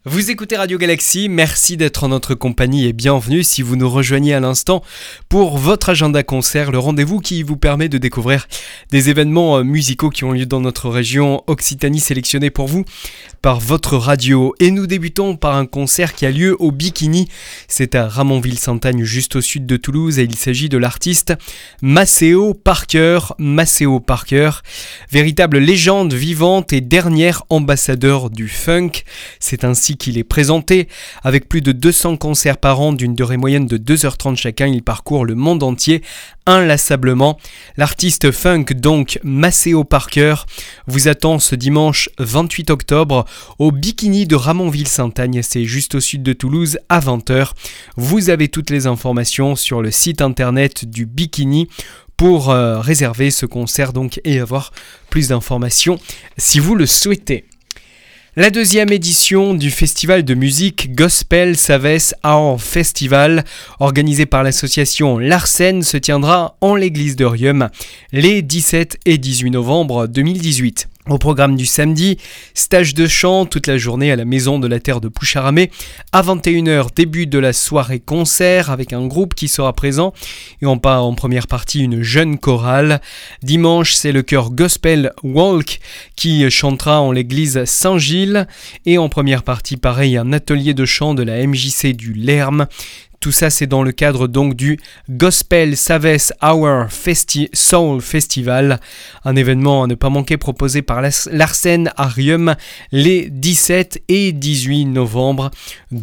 Vous écoutez Radio Galaxy, merci d'être en notre compagnie et bienvenue si vous nous rejoignez à l'instant pour votre agenda concert, le rendez-vous qui vous permet de découvrir des événements musicaux qui ont lieu dans notre région Occitanie sélectionnés pour vous par votre radio. Et nous débutons par un concert qui a lieu au Bikini, c'est à Ramonville-Saint-Agne juste au sud de Toulouse et il s'agit de l'artiste Maceo Parker, véritable légende vivante et dernière ambassadeur du funk. C'est ainsi qu'il est présenté. Avec plus de 200 concerts par an d'une durée moyenne de 2h30 chacun, il parcourt le monde entier inlassablement. L'artiste funk donc Maceo Parker vous attend ce dimanche 28 octobre au Bikini de Ramonville-Saint-Agne, c'est juste au sud de Toulouse à 20h. Vous avez toutes les informations sur le site internet du Bikini pour réserver ce concert donc et avoir plus d'informations si vous le souhaitez. La deuxième édition du festival de musique Gospel Savès Hour Festival, organisé par l'association Larsen, se tiendra en l'église de Riom les 17 et 18 novembre 2018. Au programme du samedi, stage de chant toute la journée à la maison de la terre de Poucharamé. À 21h, début de la soirée concert avec un groupe qui sera présent. Et on part en première partie une jeune chorale. Dimanche, c'est le chœur Gospel Walk qui chantera en l'église Saint-Gilles. Et en première partie, pareil, un atelier de chant de la MJC du Lerme. Tout ça, c'est dans le cadre donc du Gospel Savès Hour Soul Festival, un événement à ne pas manquer proposé par Larsen à Riom les 17 et 18 novembre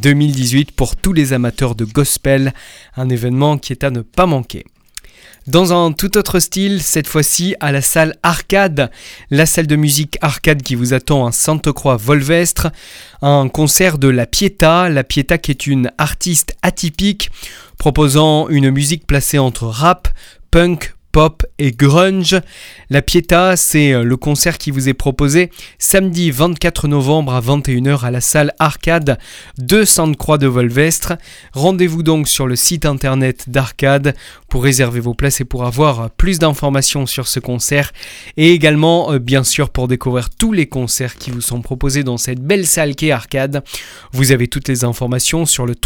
2018 pour tous les amateurs de gospel, un événement qui est à ne pas manquer. Dans un tout autre style, cette fois-ci à la salle Arcade, la salle de musique Arcade qui vous attend à Sainte-Croix-Volvestre, un concert de La Pietà qui est une artiste atypique proposant une musique placée entre rap, punk, pop et grunge. La Pietà, c'est le concert qui vous est proposé samedi 24 novembre à 21h à la salle Arcade de Sainte-Croix-de-Volvestre. Rendez-vous donc sur le site internet d'Arcade pour réserver vos places et pour avoir plus d'informations sur ce concert et également bien sûr pour découvrir tous les concerts qui vous sont proposés dans cette belle salle qu'est Arcade. Vous avez toutes les informations sur le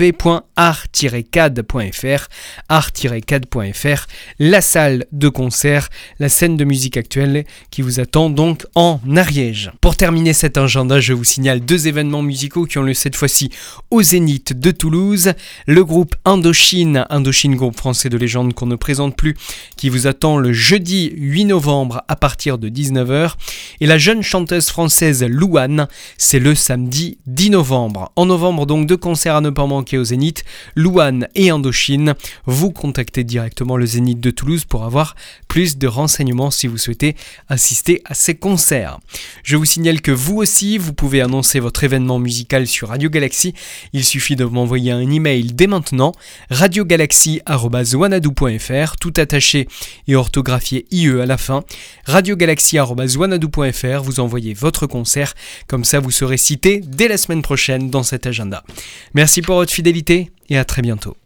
www.art-cad.fr, la salle de concert, la scène de musique actuelle qui vous attend donc en Ariège. Pour terminer cet agenda, je vous signale deux événements musicaux qui ont lieu cette fois-ci au Zénith de Toulouse. Le groupe Indochine, groupe français de légende qu'on ne présente plus, qui vous attend le jeudi 8 novembre à partir de 19h. Et la jeune chanteuse française Louane, c'est le samedi 10 novembre. En novembre, donc, deux concerts à ne pas manquer au Zénith, Louane et Indochine. Vous contactez directement le Zénith de Toulouse pour avoir plus de renseignements si vous souhaitez assister à ces concerts. Je vous signale que vous aussi, vous pouvez annoncer votre événement musical sur Radio Galaxy. Il suffit de m'envoyer un email dès maintenant, radiogalaxy@wanadoo.fr, tout attaché et orthographié IE à la fin, radiogalaxy@wanadoo.fr, vous envoyez votre concert, comme ça vous serez cité dès la semaine prochaine dans cet agenda. Merci pour votre fidélité et à très bientôt.